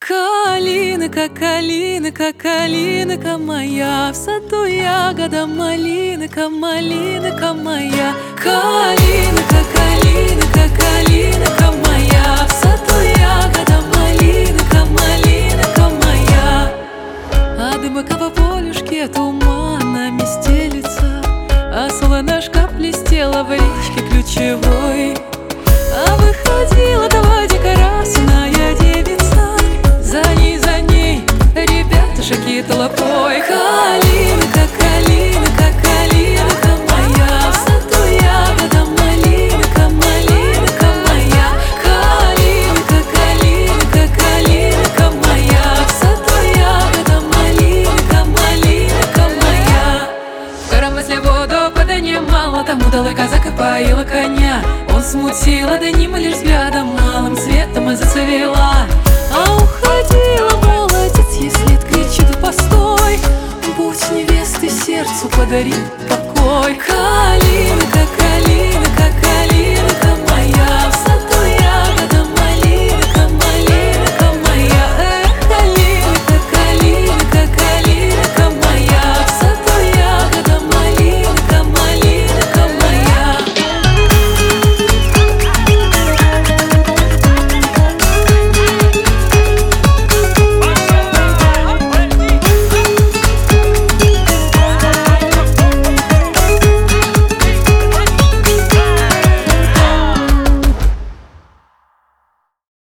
Калинка, калинка, калинка моя, в саду ягода малинка, малинка моя. Калинка, калинка, калинка моя, в саду ягода малинка, малинка моя. А дымка по полюшке туманами стелится, а солонышко блестела в речке ключевой. А выходила давайте красная девица, за ней, ребятушки толпой. Калинка, калинка, калинка моя, в саду ягода малинка, малинка моя. Калинка, калинка, калинка моя, в саду ягода малинка, малинка моя. В коромысле воду поднимала, тому дала казак и поила коня. Он смутила, да ним лишь взглядом малым цветом и зацвела. А уходила молодец, ей след кричит: постой, будь невесты сердцу подари.